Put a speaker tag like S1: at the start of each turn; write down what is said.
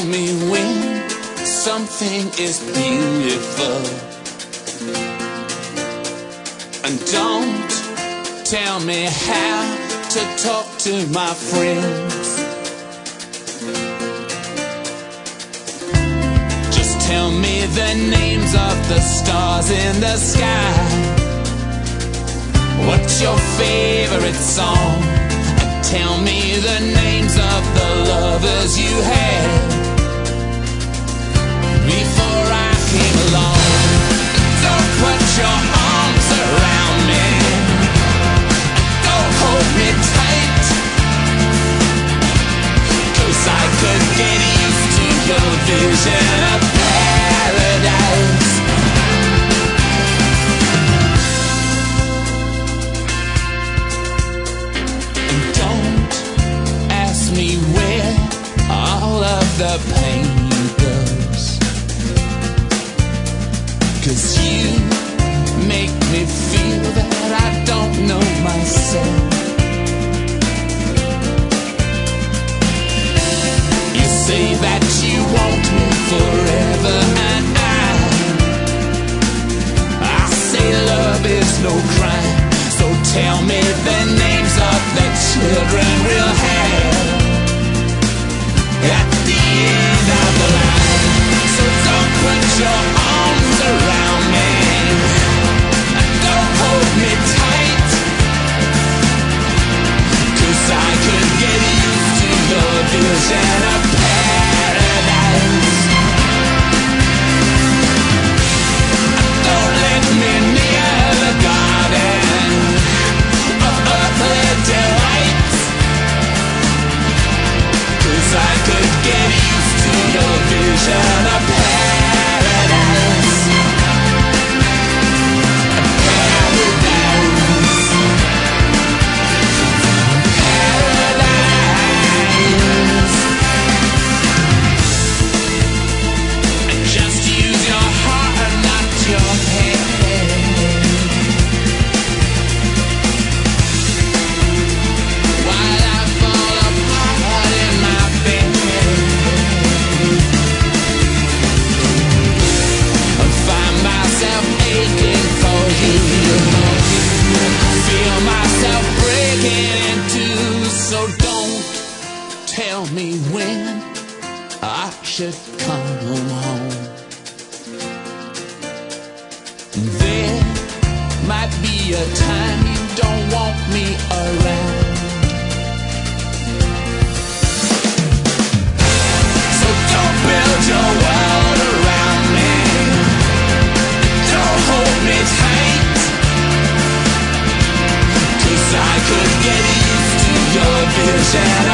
S1: me when something is beautiful. And don't tell me how to talk to my friends. Just tell me the names of the stars in the sky. What's your favorite song? And tell me the names of the lovers you had before I came along. Don't put your arms around me. Don't hold me tight, 'cause I could get used to your vision of paradise. And don't ask me where all of the pain goes, 'cause you make me feel that I don't know myself. You say that you want me forever, and I say love is no crime. So tell me the names of the children we'll have at the end of the line. So don't put your arms around me, don't hold me tight, 'cause I could get used to your vision of paradise. Don't let me near the garden of earthly delights, 'cause I could get used to your vision of paradise. Tell me when I should come home. There might be a time you don't want me around, so don't build your world around me. Don't hold me tight, 'cause I could get used to your vision